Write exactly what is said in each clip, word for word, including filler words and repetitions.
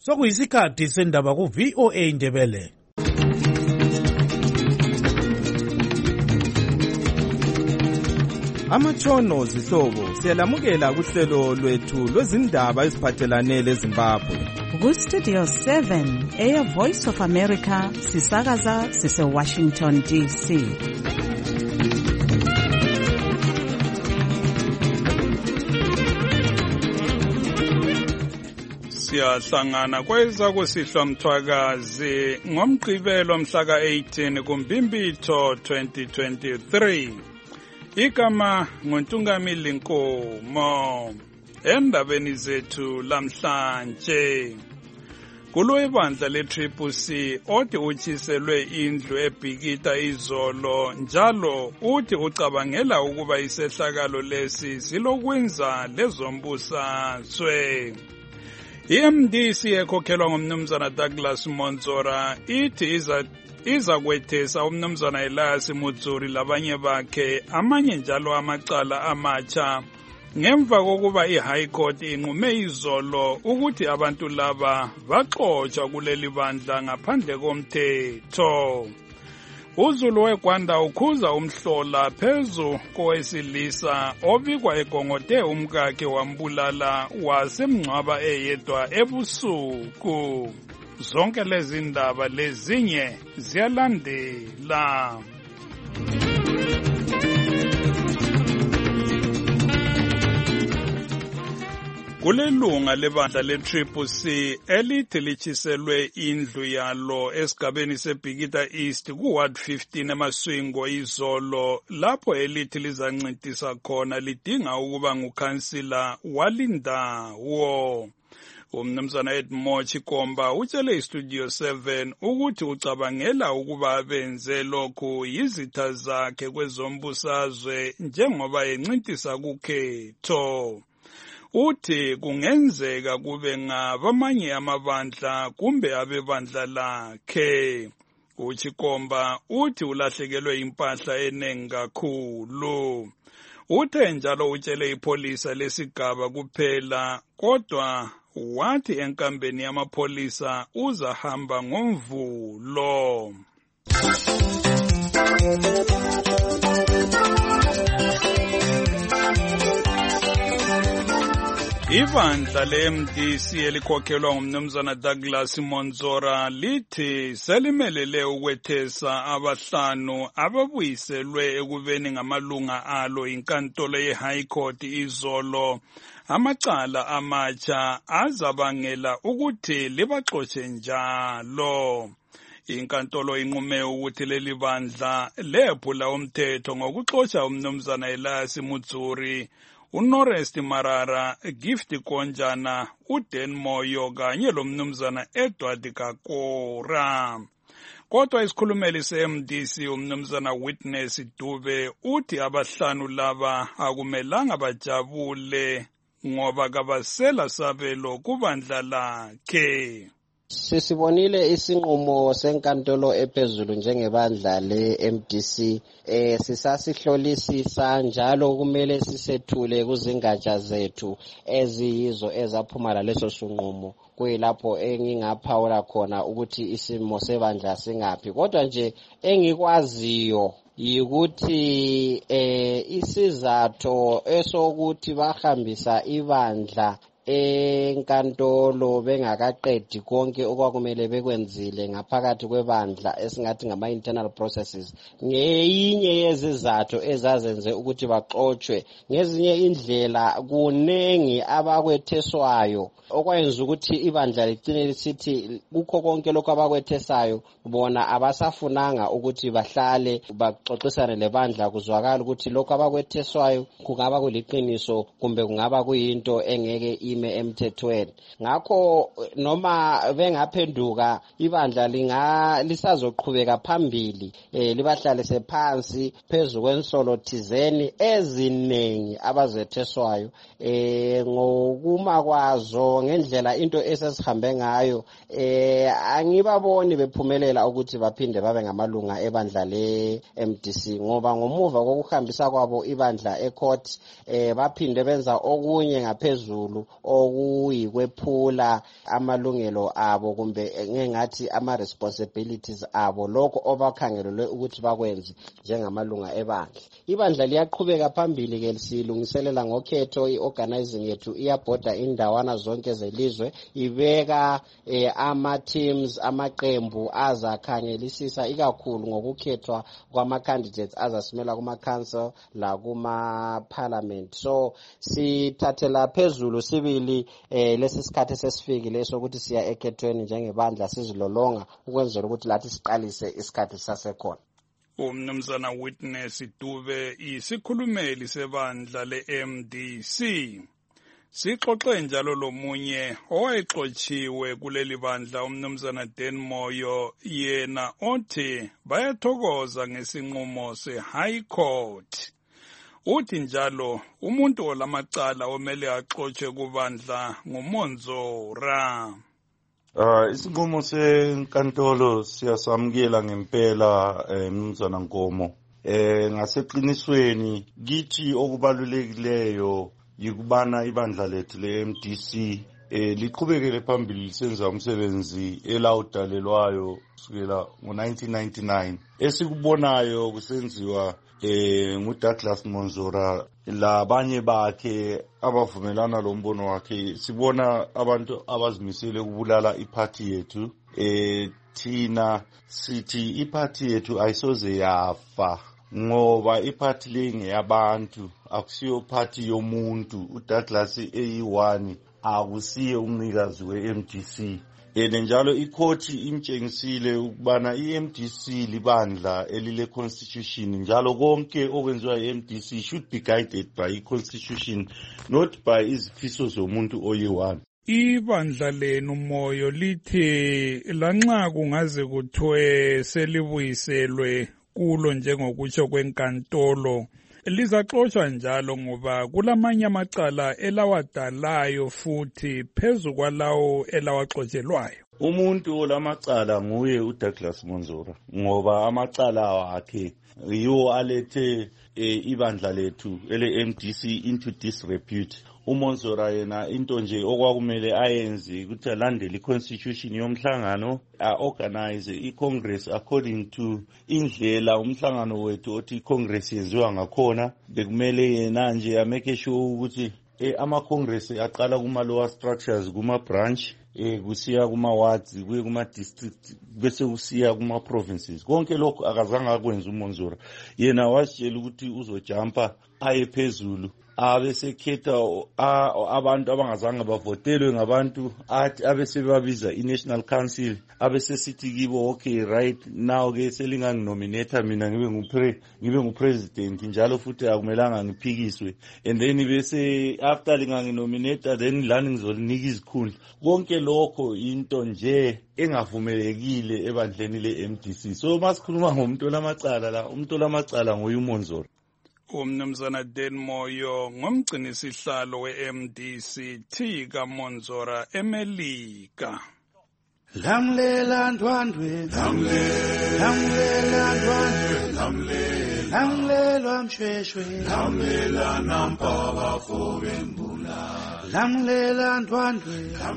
Sokuyisikhathi sendaba ku V O A Ndebele. Amatshono zihlobo siyalamukela kuhlelo lwethu lwezindaba eziphathelane leZimbabwe. Ku Studio seven, Air Voice of America, sisakaza sise Washington D C. Siyahlangana kweza kusihlwa mthwakazi ngomgqibelo mhla ka eighteen kuMbimbitho twenty twenty-three. Igama nguNtungamili Nkomo. Endabeni zethu lamhlanje, kulo ibandla le-Triple C oti utshiselwe indlu ebhikita izolo njalo uthi ucabangela ukuba isehlakalo lesi silokwenza lezombusazwe. I-M D C ekhokhelwa ngumnumzana Douglas Monzora ithi iza iza kwethesa umnumzana Elias Mutsuri labanye bakhe amanye njalo amacala amatsha ngemva kokuba i-High Court inqume izolo ukuthi abantu laba baxotshwa kuleli bandla ngaphandle komthetho. uZulu weGwanda ukhuza umhlola phezu kowesilisa obikwa egongote umkakhe wambulala wasemngcwaba eyedwa ebusuku. Zonke lezi ndaba lezinye ziyalandela. Kulelunga lebandla le-Triple C elithi litshiselwe indlu yalo esigabeni sebhikita East ku-Ward fifteen eMaswingo izolo lapho elithi lizancintisa khona lidinga ukuba ngukhansila walindawo. Umnumzana Edmore Chikomba utshele iStudio seven ukuthi ucabangela ukuba benze lokhu yizitha zakhe kwezombusazwe njengoba encintisa kukhetho. Uthi kungenzeka kube ngabamanye amabandla kumbe abebandla lakhe. uChikomba uthi ulahlekelwe impahla enengi kakhulu. Uthe njalo utshele ipolisa lesigaba kuphela kodwa wathi enkambeni yamapholisa uzahamba ngomvulo. Ibandla le-M D C elikhokhelwa ngumnumzana Douglas Monzora lithi selimelele ukwethesa abahlanu ababuyiselwe ekubeni ngamalunga alo inkantolo ye-High Court izolo amacala amatsha azabangela ukuthi libaxotshe njalo. Inkantolo inqume ukuthi leli bandla lephula umthetho ngokuxotsha umnumzana Elias Mutsuri, uNorest Marara, Gift Konjana, uDen Moyo kanye lomnumzana Edward Kakora. Kodwa isikhulumeli se-M D C umnumzana Witness Dube uthi abahlanu laba akumelanga bajabule ngoba kabasela sabelo kubandla lakhe. Sisibonile isinqumo senkantolo ephezulu njengebandla le-M D C eh sisasihlolisisa njalo kumele sisethule kuzingatsha zethu eziyizo ezaphuma laleso sinqumo kuyilapho engingaphawula khona ukuthi isimo sebandla singaphi. Kodwa nje engikwaziyo yikuthi eh isizathu esokuthi bahambisa ibandla enkantolo bengakaqedi konke okwakumele bekwenzile ngaphakathi kwebandla esingathi ngama internal processes ngeyinye yezizathu ezazenze ukuthi baxotshe. Ngezinye indlela kunengi abakwetheswayo okwenza ukuthi ibandla ligcine lisithi kukho konke lokho abakwetheswayo bona abasafunanga ukuthi bahlale baxoxisane lebandla kuzwakala ukuthi lokho abakwetheswayo kungaba kuliqiniso kumbe kungaba kuyinto engeke ime emthethweni. Ngakho noma bengaphenduka ibandla linga lisazoqhubeka phambili eh libahlalise phansi phezulu kwensolo thizeni ezinengi abazetheswayo eh ngokuma kwazo ngendlela into esesihambe ngayo eh angibaboni bephumelela ukuthi baphinde babe ngamalunga ebandla le-M D C ngoba ngomuva kokuhambisa kwabo ibandla ecourt eh baphinde benza okunye ngaphezulu okuyikwephula amalungelo abo kumbe ngengathi ama responsibilities abo lokho obakhangelelwe ukuthi bakwenze njengamalunga ebandla. Ibandla liyaqhubeka phambili ke silungiselela ngokhetho. I-organizing yethu iyabhoda indawana zonke zelizwe, ibeka eh, ama teams amaqembu azakhangelisisa ikakhulu ngokukhethwa kwama candidates azasimela kuma council la kuma parliament. So sithathela phezulu sibili eh, lesi sikhathi sesifikile sokuthi siya ekhethweni njengebandla sizilolonga ukwenzela ukuthi lathi siqalise isikhathi sasekhona. Umnumzana Witness Dube isikhulumeli sebandla le-M D C. Sixoxe njalo lomunye owayexotshiwe kuleli bandla umnumzana Dan Moyo, yena othi bayathokoza ngesinqumo se-High Court. Uthi njalo umuntu olamacala omele axotshwe kubandla nguMonzora. Uh, isinqumo senkantolo siyasamukela ngempela mnumzana Nkomo. Eh ngaseqinisweni kithi okubalulekileyo yikubana ibandla lethu le-M D C eh liqhubekele phambili lisenza umsebenzi elawudalelwayo kusukela ngo nineteen ninety-nine. Esikubonayo kusenziwa eh nguDouglas Monzora labanye bakhe abavumelana lombono wakhe. Sibona abantu abazimisele ukubulala iparty yethu. Eh thina sithi iparty yethu ayisoze yafa ngoba iparty le ngeyabantu, akusiyo party yomuntu. uDouglas eyi one akusiye umnikazi we-M D C. Ene njalo ikhoti imtshengisile ukubana i-M D C libandla elile constitution, njalo konke okwenziwa i-M D C should be guided by i-constitution, not by izifiso zomuntu oyi-one. Ibandla lenu Moyo lithi lanxa kungaze kuthiwe selibuyiselwe kulo njengokutsho kwenkantolo, lizaxoshwa njalo ngoba kulamanye amacala elawadalayo futhi phezu kwalawo elawaxotshelwayo. Umuntu olamacala nguye uDouglas Monzora ngoba amacala wakhe yiwo alethe e, ibandla lethu ele-M D C into disrepute. uMonzora yena into nje okwakumele ayenze ukuthi alandele i-constitution yomhlangano, a-organize i-congress according to indlela umhlangano wethu othi i-congress yenziwa ngakhona. Bekumele yena nje ameke sure ukuthi eh, ama-congress aqala kuma-lower structures, kuma-branch, eh, kusiya kuma-wards, kuye kuma-district, bese kusiya kuma-provinces. Konke lokho akazange akwenza uMonzora. Yena wasitshela ukuthi uzojampa aye phezulu abesekhetha abantu abangazange bavotelwe ngabantu, athi abesebabiza i-National Council, abesesithi kibo okay right now ke selinganginominate mina ngibe ngupre ngibe ngupresident, njalo futhi akumelanga ngiphikiswe, and then bese after linganginominate then lani ngizolinika izikhundla. Konke lokho into nje engavumelekile ebandleni le-M D C. So masikhuluma ngomuntu olamacala la, umuntu olamacala nguye uMonzora. Umnumzana Dan Moyo ngomgcinisihlalo we-M D C T kaMonzora eMelika. Lamlela ndwandwe, lamlela ndwandwe, lamlela mshweshwe, lamlela nampaba fobembula, lamlela ndwandwe.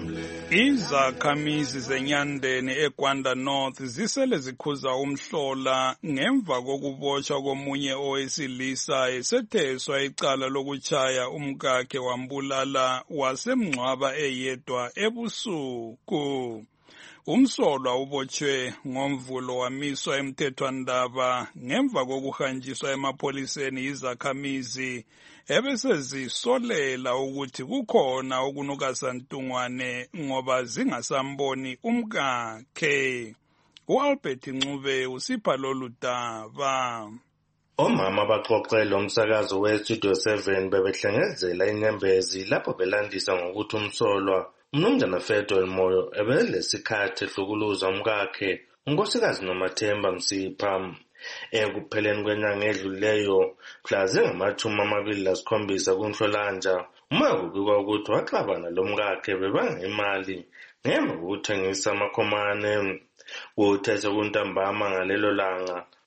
Izakhamizi zeNyandeni eGwanda North zisele zikhuza umhlola ngemva kokuboshwa komunye owesilisa esetheswa icala lokutshaya umkakhe wambulala wasemngcwaba eyedwa ebusuku. Umsolwa ubotshwe ngomvulo wamiswa emthethwandaba ngemva kokuhanjiswa emapoliseni izakhamizi ebesezisolela ukuthi kukhona okunukasantungwane ngoba zingasamboni umkakhe. U-Albert Ncube usipha lolu daba. Omama baxoxe lo msakazo we-Studio seven bebehlengezela inyembezi lapho belandisa ngokuthi umsolwa uMnumzana Fedwa Moyo ebelesikhathi ehlukuluza umkakhe unkosikazi Nomathemba Msipha. Ekupheleni kwenyanga edluleyo mhla zingamashumi amabili lasikhombisa kuNhlolanja, uma kubikwa ukuthi waxabana lomkakhe bebanga imali ngemva kokuthengisa amakhomane. Kuthe sekuntambama ngalelo langa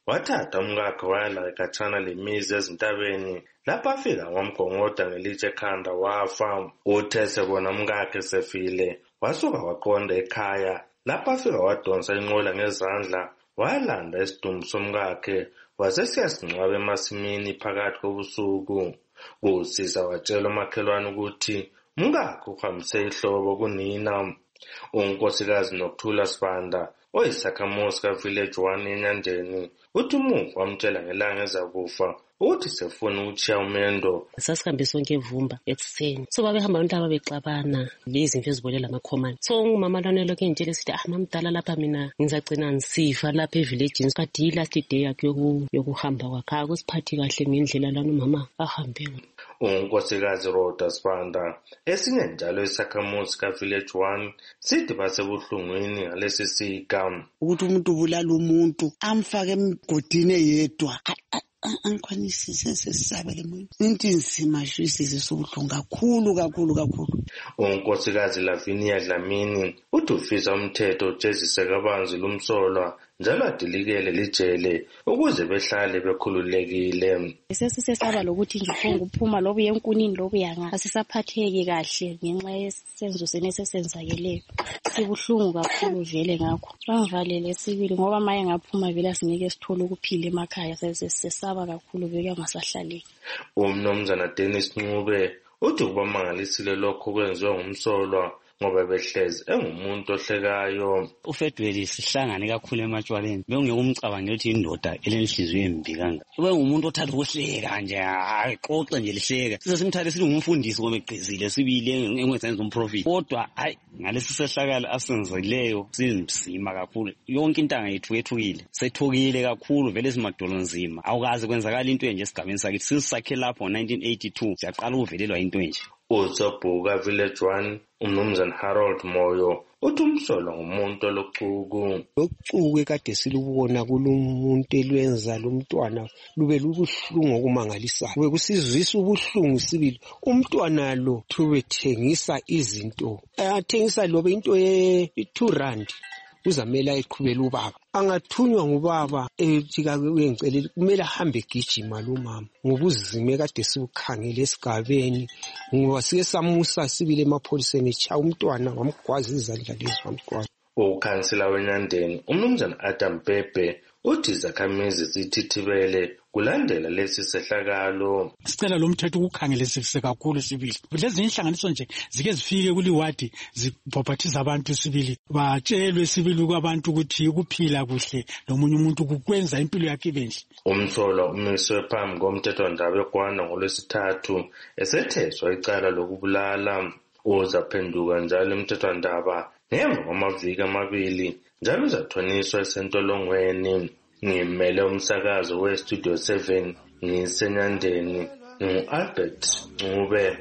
wathatha umkakhe waya khatshana lemizi ezintabeni lapho afika wamgongoda ngelitshe ekhanda wafa. Uthe sebona umkakhe sefile wasuka waqonda ekhaya lapho afika wadonsa inqola ngezandla walanda isidumbu somkakhe wasesiyasingcwaba emasimini phakathi kobusuku. Kusisa watshela umakhelwane ukuthi umkakhe uhambise ihlobo kunina. Unkosikazi Nokuthula Sibanda oyisakhamuzi kaVillage one eNyandeni uthi umuva wamtshela ngelanga ezakufa ukuthi sefuna ukutshiya umendo. Sasihambe sonke evumba ekuseni, so babehamba abantu ababexabana lezimvu ezibolela amakhomane. So umama lwana lokho engitshela sithi ah mamdala lapha mina ngizagcina ngisifa lapha evillageini, but yi last day yakhe yokuhamba kwakhe akusiphathi kahle ngendlela lana umama ahambe. Unkosikazi Rhoda Sibanda esinye njalo isakhamuzi kaVillage one sithi basebuhlungwini ngalesi sika ukuthi umuntu ubulala umuntu amfake emgodini yedwa. Angikwanisi sesisabele muntu into inzima shusisi sobuhlungu kakhulu kakhulu kakhulu. Unkosikazi Lavinia Dlamini uthi ufisa umthetho ujezise kabanzi lumsolwa njalo adilikele lijele ukuze behlale bekhululekile. Sesisesaba lokuthi ngiphonga uphuma lobu yenkunini lobu yanga asisaphatheki kahle ngenxa yesenzo senesesenzakeleyo. Sibuhlungu kakhulu vele ngakho bangivalele sibili ngoba maye ngaphuma vele asinike sithola ukuphila emakhaya sesesaba kakhulu beke ngasahlali. Umnomzana Dennis Ncube uthi kubamangalisile lokho kwenziwa ngumsolwa ngoba behlezi engumuntu ohlekayo. uFedweli sihlangane kakhulu ematshwaleni bengeke umcabange ukuthi indoda elenhliziyo embi kanga. Bengumuntu othatha ukuhleka nje ayixoxe nje lihleka. Size simthathe sithi ngumfundisi ngoba egqizile sibile engwenza umprofit. Kodwa hayi ngalesi sehlakala asenzileyo sinzima kakhulu. Yonke intanga yethu ethukile. Sethukile kakhulu vele simadolo nzima. Awukazi kwenzakala into enje esigabeni sakithi sisakhe lapho nineteen eighty-two siyaqala uvelelwa into enje. Usobhuka Village one umnumzana Harold Moyo uthi umsolwa ngumuntu olochuku. Lochuku ekade silubona kulumuntu elwenza lomntwana lube lubuhlungu okumangalisayo. Kube kusizwisa ubuhlungu sibili. Umntwana lo thubethengisa izinto. Athengisa lobe into ye two rand. Uzamela eqhubela ubaba. Angathunywa ngubaba etika uyengicela kumele ahambe gijima lo mama. Ngobuzime kade sibukhangele esigabeni. Ngoba sike samusa sibile emapholiseni cha umntwana wamgwaza izandla lezi wamgwaza. Ukhansila weNyandeni umnumzana Adam Pepe uthi izakhamizi zithithibele kulandela lesi sehlakalo. Sicela lo mthetho ukukhangelisise kakhulu sibili. Lezi inhlanganiso nje zike zifike kuliwadi zibhophathiza abantu sibili. Batshelwe sibili kwabantu ukuthi ukuphila kuhle nomunye umuntu kukwenza impilo yakhe ibenhle. Umsolwa umiswe phambi komthethwandaba eGwanda ngolwesithathu esetheswa icala lokubulala. Uzaphenduka njalo umthethwandaba ngemva kwamaviki amabili njalo uzathoniswa esentolongweni. Ngimele umsakazo weStudio seven ngiseNyandeni ngu-Albert Ncube.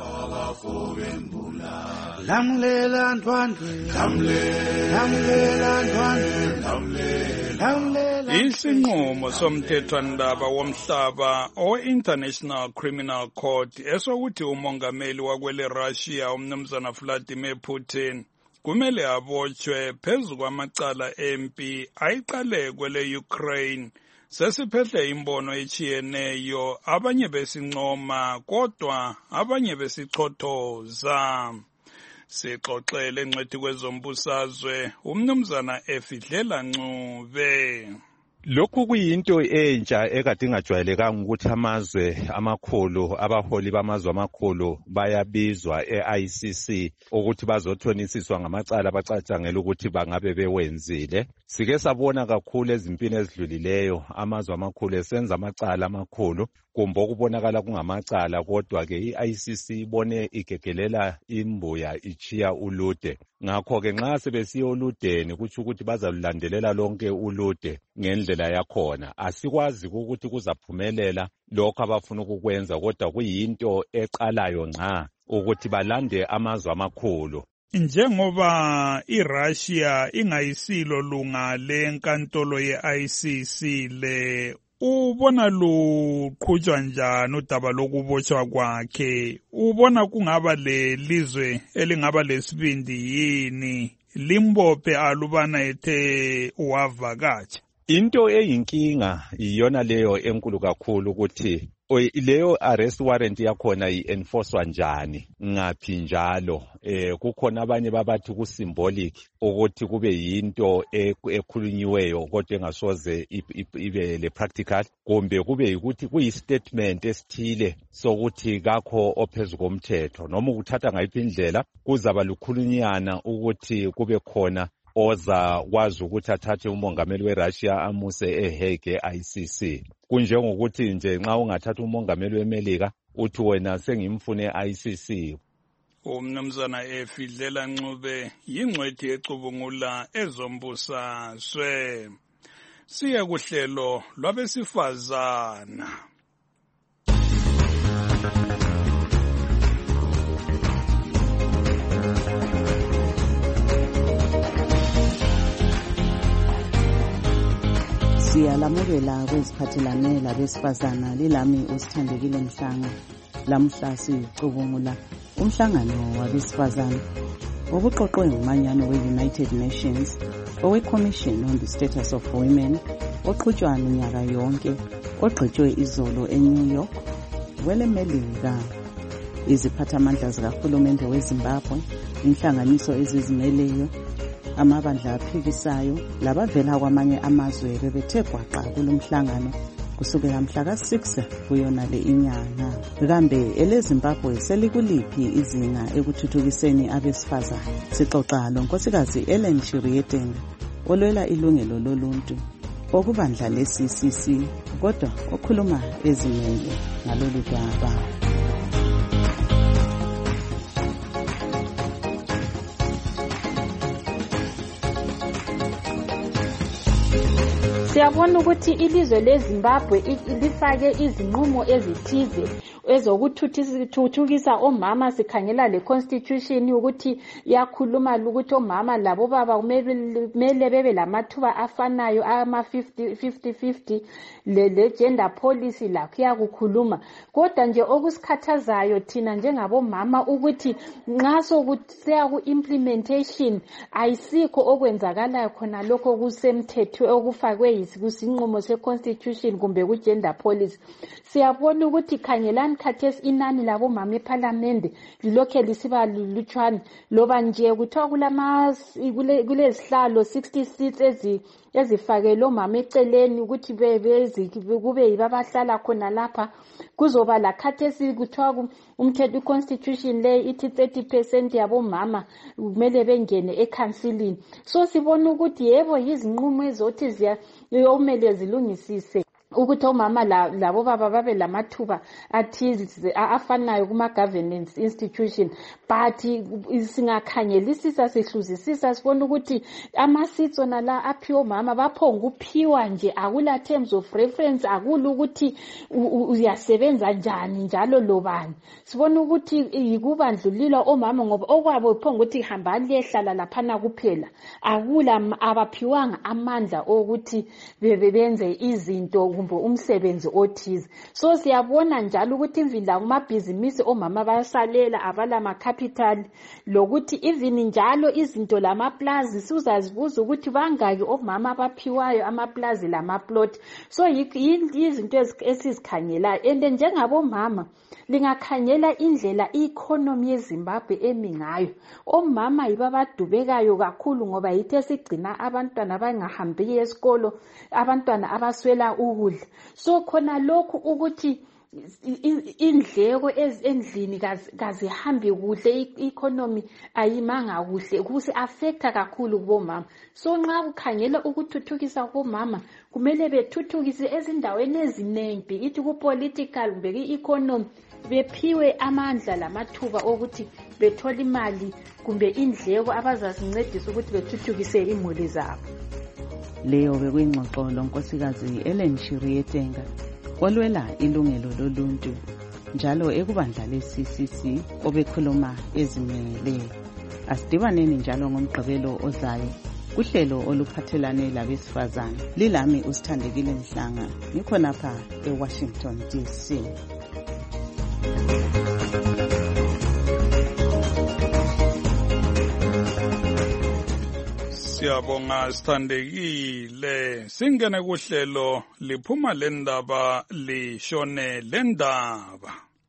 Lamlela ndwandwe lamlela ndwandwe lamlela. Isinqumo somthethwandaba womhlaba o-International Criminal Court esokuthi umongameli wakwele Russia umnumzana Vladimir Putin kumele abotshwe phezu kwamacala empi ayiqale kwele Ukraine. Sesiphethe imbono echiyeneyo, abanye besincoma kodwa abanye besichothoza. Sixoxele engcwethi kwezombusazwe umnumzana Efidlela Ncube. Lokhu kuyinto entsha ekade ingajwayelekanga ukuthi amazwe amakhulu abaholi bamazwe amakhulu bayabizwa e-I C C ukuthi bazothonisiswa ngamacala abacatshangela ukuthi bangabe bewenzile. Sike sabona kakhulu ezimpini ezidlulileyo amazwe amakhulu esenza amacala amakhulu kumbe okubonakala kungamacala kodwa ke i-I C C ibone igegelela imbuya ichiya ulude. Ngakho ke nxa sebesiya oludeni kuthi ukuthi bazalulandelela lonke ulude ngendlela yakhona. Asikwazi ukuthi kuzaphumelela lokho abafuna ukukwenza kodwa kuyinto eqalayo nxa ukuthi balande amazwe amakhulu. Njengoba iRussia ingayisilo lunga lenkantolo ye-I C C le, ubona luqhutshwa njani udaba lokubotshwa kwakhe? Ubona kungaba lelizwe elingaba lesibindi yini limbophe alubana ethe wavakatsha? Into eyinkinga iyona leyo enkulu kakhulu ukuthi leyo arrest warrant yakhona i-enforcewa njani ngaphi njalo. Eh, kukhona abanye babathi ku-symbolic ukuthi kube yinto ekhulunyiweyo kodwa engasoze ibe le practical, kumbe kube yikuthi kuyi-statement esithile sokuthi kakho ophezu komthetho, noma ukuthatha ngayiphi indlela kuzaba lukhulunyana ukuthi kube khona oza kwazi ukuthi athathe umongameli weRussia amuse eHague e-I C C. Kunjengokuthi nje nxa ungathatha umongameli weMelika uthi wena sengimfune e-I C C. Umnumzana Efidlela Ncube yingcwethi ecubungula ezombusazwe. Siya kuhlelo lwabesifazana. Siyalamukela kweziphathelane labesifazana lilami usithandekile Mhlanga. Lamhla sicubungula umhlangano wabesifazana obuqoqwe ngumanyano we-United Nations owe-Commission on the Status of Women oqhutshwa minyaka yonke ogqitshwe izolo eNew York wele Melika. Iziphathamandla zikahulumende weZimbabwe, inhlanganiso ezizimeleyo, amabandla aphikisayo labavela kwamanye amazwe bebethe gwaqa kulomhlangano kusukela mhla ka six kuyona le inyanga. Kambe eleZimbabwe selikuliphi izinga ekuthuthukiseni abesifazane? Sixoxa lonkosikazi Ellen Shirietenga olwela ilungelo loluntu okubandla le-C C C kodwa okhuluma ezimele ngalolu daba. Siyabona ukuthi ilizwe leZimbabwe lifake izinqumo ezithize ezokuthuthukisa omama. Sikhangela le constitution ukuthi yakhuluma ukuthi omama labo baba kumele bebe lamathuba afanayo ama fifty fifty le gender policy lakho yakukhuluma. Kodwa nje okusikhathazayo thina njengabomama ukuthi nxa sokusiya ku implementation ayisikho okwenzakalayo khona lokho kusemthethwe okufakwe kusinqumo se-constitution kumbe ku-gender policy. Siyabona ukuthi khangelani khathesi inani labomama eParliament lilokhe lisiba lulutshwane, loba nje kuthiwa kulezihlalo sixty seats ezi ezifakelwe omama eceleni ukuthi kube yibabahlala khona lapha. Kuzoba lakhathesi kuthiwa umthetho i-constitution le ithi thirty percent yabomama kumele bengene ekhansilini. So sibona ukuthi yebo yizinqumo ezothi ziya yomele zilungisise ukuthi omama labo baba babe lamathuba athize afanayo kuma governance institution. But singakhangelisisa sihluzisisa sibona ukuthi ama-seats ona la aphiwa omama baphonga uphiwa nje, akula terms of reference, akula ukuthi uyasebenza njani njalo lobani. Sibona ukuthi yikubandlulilwa omama ngoba okwabo iphonga ukuthi hambani liyehlala laphana kuphela, akula abaphiwanga amandla okuthi bebenze izinto kumbe umsebenzi othize. So siyabona njalo ukuthi imvila kumabhizinisi omama bayasalela abala macapital, lokuthi even njalo izinto lamaplazi sizazibuza ukuthi bangaki omama abaphiwayo amaplazi lamaplot. So izinto esizikhangelayo and njengabomama lingakhangela indlela i-economy yeZimbabwe emi ngayo. Omama yibo abadubekayo kakhulu ngoba yithe sigcina abantwana abangahambi esikolo, abantwana abaswela ukudla. So khona lokhu ukuthi indleko ezendlini kazihambi kuhle, i-economy ayimanga kuhle, kusi affecta kakhulu kubomama. So nxa kukhangela ukuthuthukisa kubomama kumele bethuthukise ezindaweni ezinengi, ithi ku-political kumbe ku-economy bephiwe amandla lamathuba okuthi bethole imali kumbe indleko abazazincedisa ukuthi bethuthukise imuli zabo. Leyo bekuyingxoxo lonkosikazi Ellen Shirietenga olwela ilungelo loluntu njalo ekubandla le-C C C obekhuluma ezimele. Asidibaneni njalo ngomgqibelo ozayo kuhlelo oluphathelane labesifazane. Lilami usithandekile Mhlanga, ngikhonapha eWashington D C. Siyabonga sithandekile. Singene kuhlelo liphuma lendaba lishone lendaba.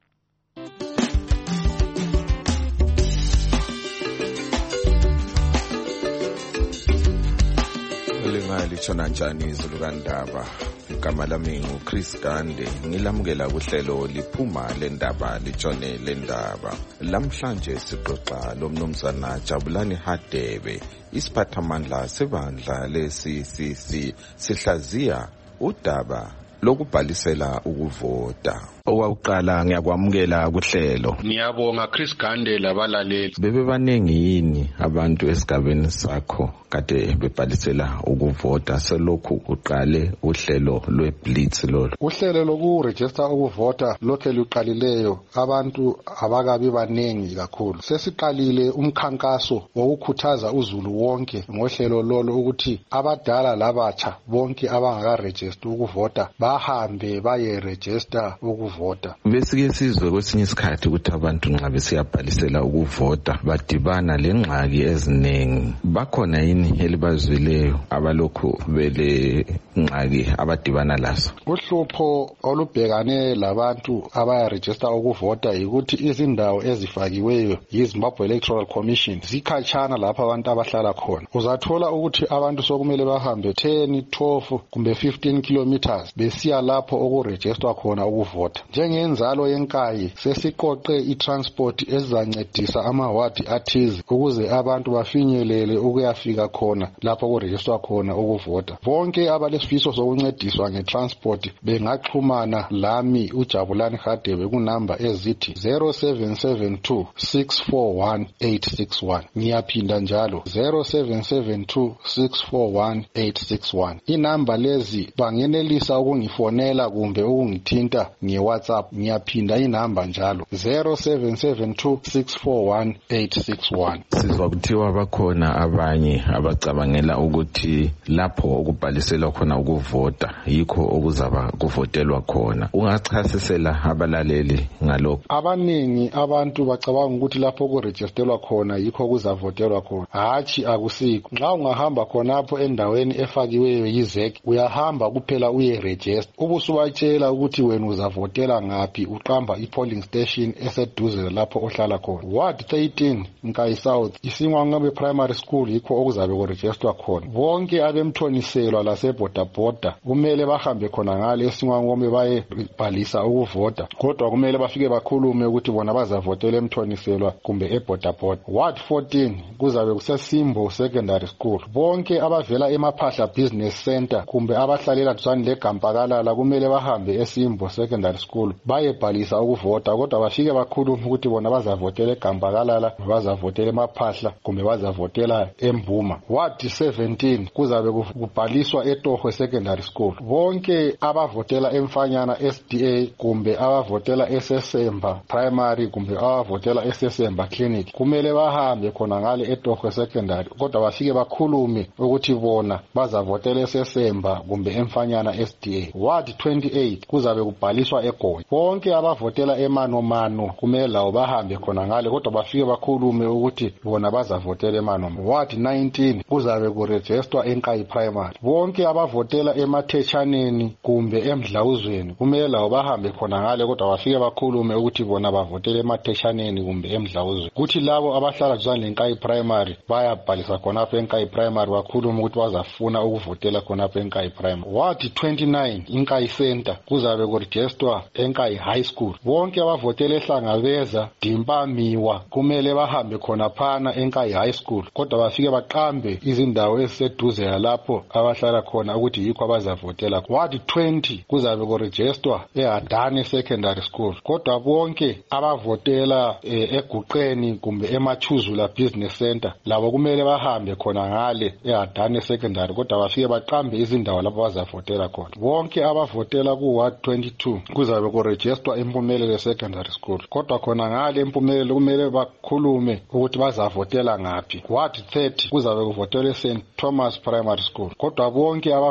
Lingali tshona njani izulu kandaba. Igama lami nguChris Gande, ngilamukela kuhlelo liphuma lendaba litshone lendaba. Lamhlanje sixoxa lomnumzana Jabulani Hadebe, isiphathamandla sebandla le-C C C, sihlaziya udaba lokubhalisela ukuvota. Owaqala ngiyakwamukela kuhlelo. Ngiyabonga Chris Gande labalaleli. Bebe baningi yini abantu esigabeni sakho kade bebhalisela ukuvota selokhu uqale uhlelo lweblitz lo? Uhlelo lokuregister ukuvota lokho luqalileyo abantu abakabi baningi kakhulu. Sesiqalile umkhankaso wokukhuthaza uzulu wonke ngohlelo lolo ukuthi abadala labatsha bonke abangakaregister ukuvota bahambe baye register ukuvota. Besike sizwe kwesinye isikhathi ukuthi abantu nxa besiyabhalisela ukuvota badibana lengxaki eziningi. Bakhona yini elibazwileyo abalokhu bele ngxaki abadibana lazo? Uhlupho olubhekane labantu abayaregister ukuvota yikuthi izindawo ezifakiweyo yiZimbabwe Electoral Commission zikhatshana lapha abantu abahlala khona. Uzathola ukuthi abantu sokumele bahambe ten, twelve kumbe fifteen kilometers besiya lapho okuregisterwa khona ukuvota. Njengenzalo yenkayi sesiqoqe itransport ezizancedisa amawadi athize ukuze abantu bafinyelele ukuyafika khona lapho okuregisterwa khona ukuvota. Bonke abalesifiso sokuncediswa ngetransport bengaxhumana lami uJabulani Hadebe kunamba ezithi zero seven seven two six four one eight six one. Ngiyaphinda njalo zero seven seven two six four one eight six one. Inamba lezi bangenelisa ukungifonela kumbe ukungithinta ngeWhatsApp. Ngiyaphinda inamba njalo zero seven seven two six four one eight six one. Sizwa kuthiwa bakhona abanye abacabangela ukuthi lapho okubhalisela khona ukuvota yikho okuzaba kuvotelwa khona. Ungachasisela abalaleli ngalokho? Abaningi abantu bacabanga ukuthi lapho okuregisterwa khona yikho kuzavotelwa khona. Hathi akusikho. Nxa ungahamba khonapho endaweni efakiweyo yiZEC uyahamba kuphela uyeregister. Ubusubatshela ukuthi wena uzavotela ngaphi, uqamba i-polling station eseduze lapho ohlala khona. Ward thirteen Nkayi South Isingwangabe Primary School yikho okuzabe kuregisterwa khona. Bonke abemthoniselwa lasebhoda kumele bahambe khona ngale eSingwangabe bayebhalisa ukuvota. Kodwa kumele bafike bakhulume ukuthi bona bazavotela emthoniselwa kumbe ebhoda. Ward fourteen kuzabe kuseSimbo Secondary School. Bonke abavela emaphahla Business Center kumbe abahlalela duzane leGampakalala kumele bahambe eSimbo Secondary School bayebhalisa ukuvota, kodwa bafike bakhulume ukuthi bona bazavotela eGampakalala, bazavotela emaphahla kumbe bazavotela eMbuma. Ward seventeen kuzabe kubhaliswa eTohwe Secondary School. Bonke abavotela eMfanyana S D A kumbe abavotela eSesemba Primary kumbe abavotela eSesemba Clinic kumele bahambe khona ngale eTohwe Secondary, kodwa bafike bakhulume ukuthi bona bazavotela eSesemba kumbe eMfanyana S D A. Ward twenty-eight kuzabe kubhaliswa eGoli. Bonke abavotela eManomano kumele lawo bahambe khona ngale, kodwa bafike bakhulume ukuthi bona bazavotela eManomano. Ward nineteen kuzabe kuregisterwa eNkayi Primary. Bonke abavotela eMathechaneni kumbe eMdlawuzweni kumele lawo bahambe khona ngale, kodwa bafike bakhulume ukuthi bona bavotela eMathechaneni kumbe eMdlawuzweni. Kuthi labo abahlala duzane leNkayi Primary bayabhalisa khonapho eNkayi Primary, bakhulume ukuthi bazafuna ukuvotela khonapho eNkayi Primary. Ward twenty-nine iNkayi Center kuzabe kuregisterwa eNkayi High School. Bonke abavotela eHlangabeza Dimpamiwa kumele bahambe khona phana eNkayi High School, kodwa bafike baqambe izindawo eziseduze lapho abahlala khona ukuthi yikho abazavotela. Ward twenty kuzabe kuregisterwa eHadane Secondary School, kodwa bonke abavotela eh, eGuqeni kumbe eMathuzula Business Center labo kumele bahambe khona ngale eHadane Secondary, kodwa bafike baqambe izindawo lapho bazavotela khona. Bonke abavotela ku Ward twenty-two kuzabe kuregisterwa eMpumelelo Secondary School, kodwa khona ngale eMpumelelo kumele bakhulume ukuthi bazavotela ngaphi. Ward thirty kuzabe kuvotela eSaint Thomas Primary School, kodwa bonke abavotela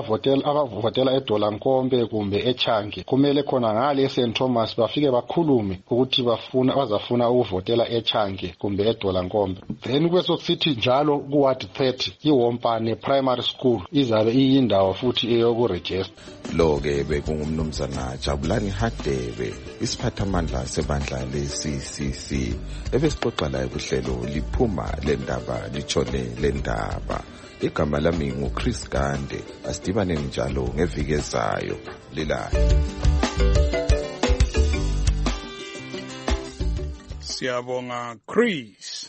abavotela abavotela eDolankombe kumbe eChange kumele khona ngale eSaint Thomas bafike bakhulume ukuthi bafuna bazafuna ukuvotela eChange kumbe eDolankombe. Then kwesokusithi njalo kuward thirty iWompane Primary School izabe iyindawo futhi eyokuregister. Lo ke bekungumnumzana Jabulani Hadebe isiphathamandla sebandla le-C C C ebesixoxa la kuhlelo liphuma lendaba litshone lendaba. Igama lami nguChris Gande, asidibane njalo ngeviki ezayo lilayo. Siyabonga Chris.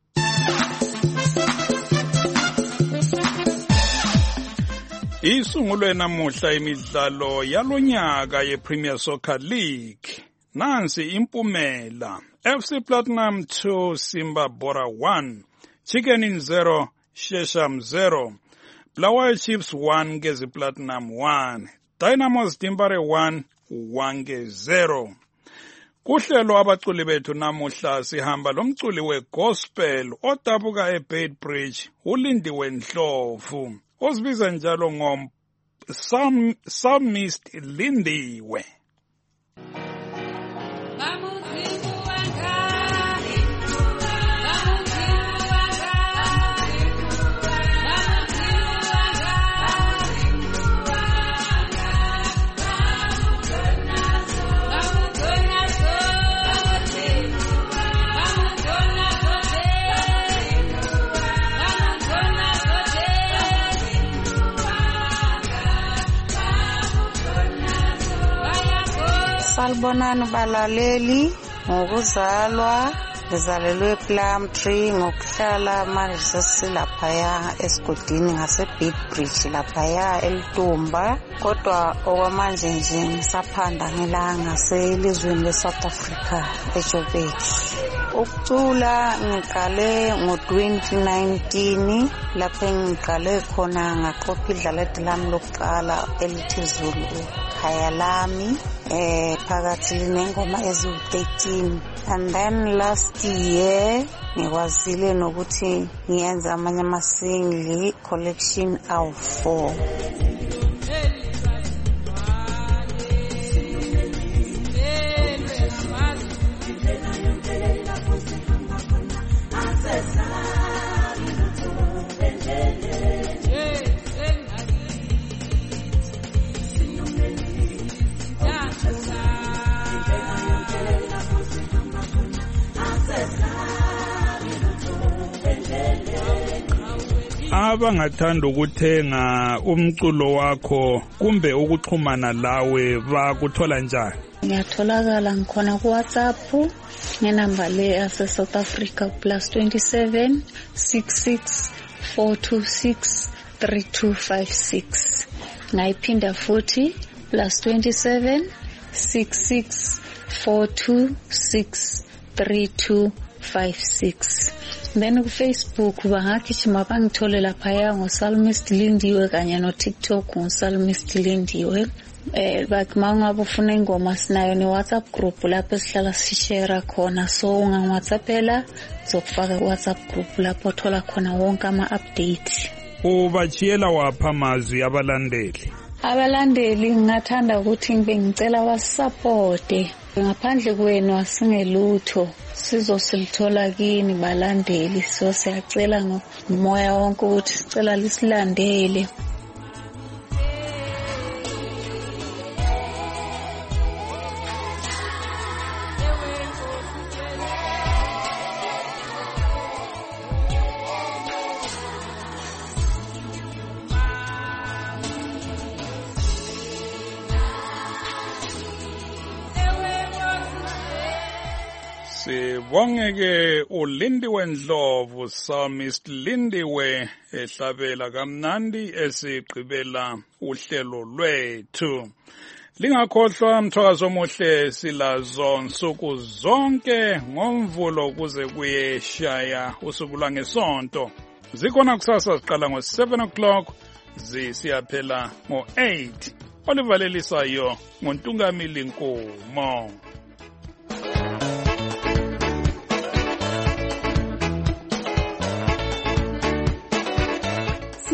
Isungulwe namuhla imidlalo yalonyaka yePremier Soccer League. Nansi impumela. F C Platinum two, Simba Bora one, Chicken in zero, Shesham zero, Blawa Chiefs one, Gezi Platinum one, Dynamos Dimbare one, Wange zero. Kuhlelo abaculi bethu namuhla sihamba lomculi wegospel odabuka eBait Bridge uLindiwe Ndlovu ozibiza njalo ngom Psalmist Lindiwe. Salibonani balaleli ngokuzalwa ngizalelwe Plumtree ngokuhlala manje sesilaphaya esigodini ngaseBait Bridge laphaya eLitumba kodwa okwamanje nje ngisaphanda ngilanga selizweni leSouth Africa eJoburg. Ukucula ngiqale ngo-twenty nineteen lapho ngiqale khona ngaqopha idlalethi lami lokuqala elithi Zulu khaya lami eh phakathi linengoma eziwu-thirteen and then last year ngikwazile nokuthi ngiyenza amanye ama-single collection awu four. Abangathanda ukuthenga umculo wakho kumbe ukuxhumana lawe bakuthola njani? Ngiyatholakala ngikhona ku WhatsApp ngenamba le yase South Africa plus twenty-seven six six four two six three two five six. Ngayiphinda futhi plus twenty-seven six six four two six three two five six. Then ku Facebook bangagijima bangithole lapha ngoSalmist Lindiwe kanye no TikTok ngoSalmist Lindiwe. Eh bakuma ufuna ingoma sinayo ne WhatsApp group lapho esihlala sishare khona, so ungangwhatsappela zokufaka WhatsApp group lapho thola khona wonke ama updates. Ubachiyela wapha amazwi abalandeli? Abalandeli ngingathanda ukuthi ngibe ngicela wasupporte ngaphandle kwenu asingelutho sizosilithola kini balandeli, so siyacela ngomoya wonke ukuthi sicela lisilandele. Sibongeke uLindiwe Ndlovu, Psalmist Lindiwe ehlabela kamnandi esigqibela uhlelo lwethu. Lingakhohlwa mthwakazo omuhle silazo nsuku zonke ngomvulo kuze kuyeshaya usuku lwangesonto. Zikhona kusasa siqala ngo seven o'clock zisiyaphela ngo eight. Olivalelisayo ngoNtungamili Nkomo.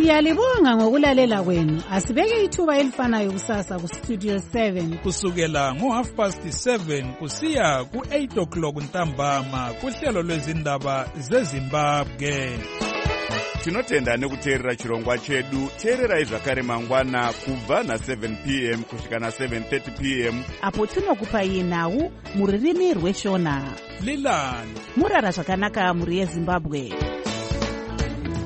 Siyalibonga ngokulalela kwenu. Asibeke ithuba elifanayo kusasa ku Studio seven kusukela ngo half past seven kusiya ku eight o'clock ntambama kuhlelo lwezindaba zeZimbabwe. Tinotenda nekuteerera chirongwa chedu. Teererai zvakare mangwana kubva na seven p m kusvika na seven thirty p m apo tinokupai nhau mururimi rweshona. Lilani murara zvakanaka muri yeZimbabwe.